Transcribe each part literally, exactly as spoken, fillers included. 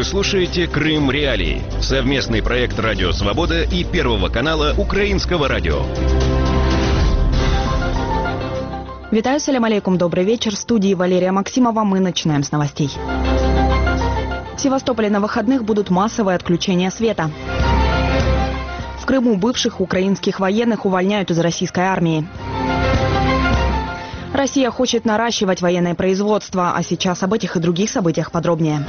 Вы слушаете «Крым Реалии» — совместный проект «Радио Свобода» и Первого канала Украинского радио. Витаю, салям алейкум, добрый вечер. В студии Валерия Максимова. Мы начинаем с новостей. В Севастополе на выходных будут массовые отключения света. В Крыму бывших украинских военных увольняют из российской армии. Россия хочет наращивать военное производство, а сейчас об этих и других событиях подробнее.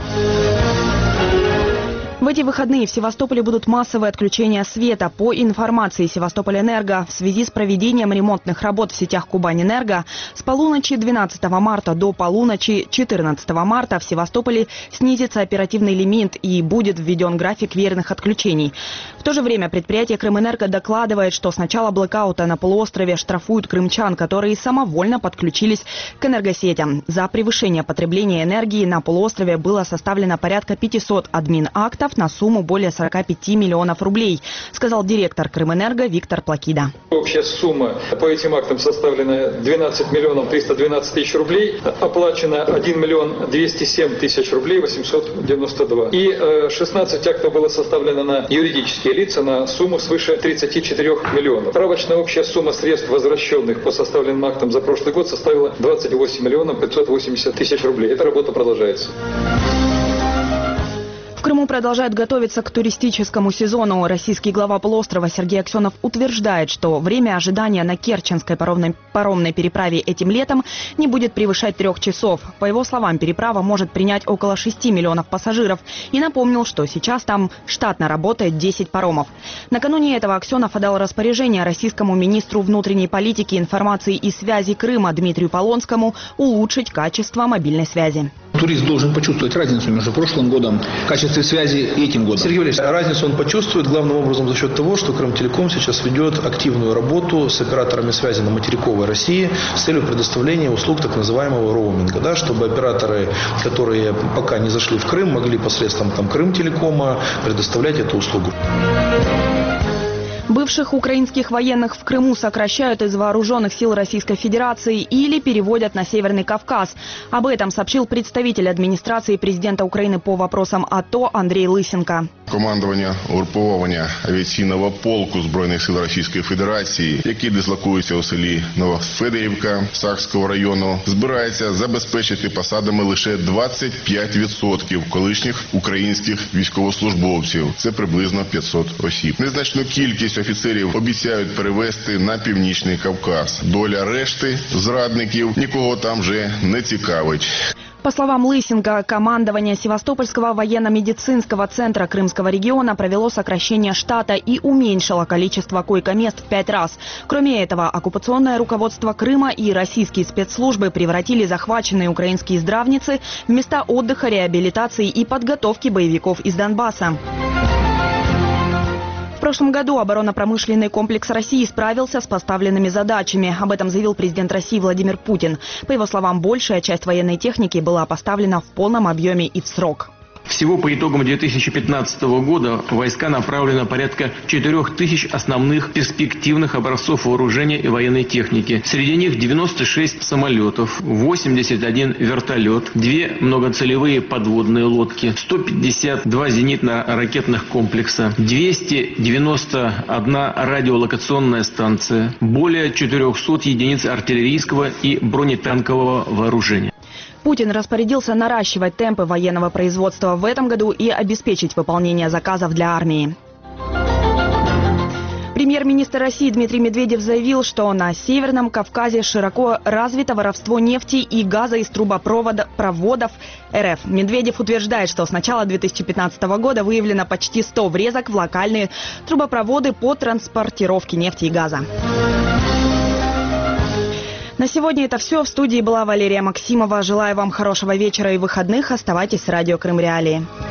В эти выходные в Севастополе будут массовые отключения света. По информации Севастопольэнерго, в связи с проведением ремонтных работ в сетях Кубаньэнерго с полуночи двенадцатого марта до полуночи четырнадцатого марта в Севастополе снизится оперативный лимит и будет введен график веерных отключений. В то же время предприятие Крымэнерго докладывает, что с начала блэкаута на полуострове штрафуют крымчан, которые самовольно подключились к энергосетям. За превышение потребления энергии на полуострове было составлено порядка пятисот админ-актов на сумму более сорока пяти миллионов рублей, сказал директор Крымэнерго Виктор Плакида. Общая сумма по этим актам составлена двенадцать миллионов триста двенадцать тысяч рублей, оплачено один миллион двести семь тысяч рублей восемьсот девяносто два. И шестнадцать актов было составлено на юридические лица на сумму свыше тридцати четырёх миллионов. Справочная общая сумма средств, возвращенных по составленным актам за прошлый год, составила двадцать восемь миллионов пятьсот восемьдесят тысяч рублей. Эта работа продолжается. В Крыму продолжают готовиться к туристическому сезону. Российский глава полуострова Сергей Аксенов утверждает, что время ожидания на Керченской паромной, паромной переправе этим летом не будет превышать трех часов. По его словам, переправа может принять около шести миллионов пассажиров. И напомнил, что сейчас там штатно работает десять паромов. Накануне этого Аксенов отдал распоряжение российскому министру внутренней политики, информации и связи Крыма Дмитрию Полонскому улучшить качество мобильной связи. Турист должен почувствовать разницу между прошлым годом, в качестве связи и этим годом. Сергей Валерьевич, разницу он почувствует главным образом за счет того, что Крымтелеком сейчас ведет активную работу с операторами связи на материковой России с целью предоставления услуг так называемого роуминга, да, чтобы операторы, которые пока не зашли в Крым, могли посредством там, Крымтелекома предоставлять эту услугу. Бывших украинских военных в Крыму сокращают из вооруженных сил Российской Федерации или переводят на Северный Кавказ. Об этом сообщил представитель адміністрації президента Украины по вопросам АТО Андрей Лысенко. Командування угруповання авіаційного полку Збройних сил Російської Федерації, які дислокуються у селі Новофедорівка Сахського району, збирається забезпечити посадами лише двадцять п'ять відсотків колишніх українських військовослужбовців. Це приблизно п'ятсот осіб. Незначну кількість офіцерів обіцяють перевести на Північний Кавказ. Доля решти зрадників нікого там вже не цікавить. По словам Лысенко, командование Севастопольского военно-медицинского центра Крымского региона провело сокращение штата и уменьшило количество койко-мест в пять раз. Кроме этого, оккупационное руководство Крыма и российские спецслужбы превратили захваченные украинские здравницы в места отдыха, реабилитации и подготовки боевиков из Донбасса. В прошлом году оборонно-промышленный комплекс России справился с поставленными задачами. Об этом заявил президент России Владимир Путин. По его словам, большая часть военной техники была поставлена в полном объеме и в срок. Всего по итогам две тысячи пятнадцатого года в войска направлено порядка четырёх тысяч основных перспективных образцов вооружения и военной техники. Среди них девяносто шесть самолетов, восемьдесят один вертолет, две многоцелевые подводные лодки, сто пятьдесят два зенитно-ракетных комплекса, двести девяносто одна радиолокационная станция, более четырёхсот единиц артиллерийского и бронетанкового вооружения. Путин распорядился наращивать темпы военного производства в этом году и обеспечить выполнение заказов для армии. Премьер-министр России Дмитрий Медведев заявил, что на Северном Кавказе широко развито воровство нефти и газа из трубопроводов РФ. Медведев утверждает, что с начала две тысячи пятнадцатого года выявлено почти сто врезок в локальные трубопроводы по транспортировке нефти и газа. На сегодня это все. В студии была Валерия Максимова. Желаю вам хорошего вечера и выходных. Оставайтесь с радио Крым Реалии.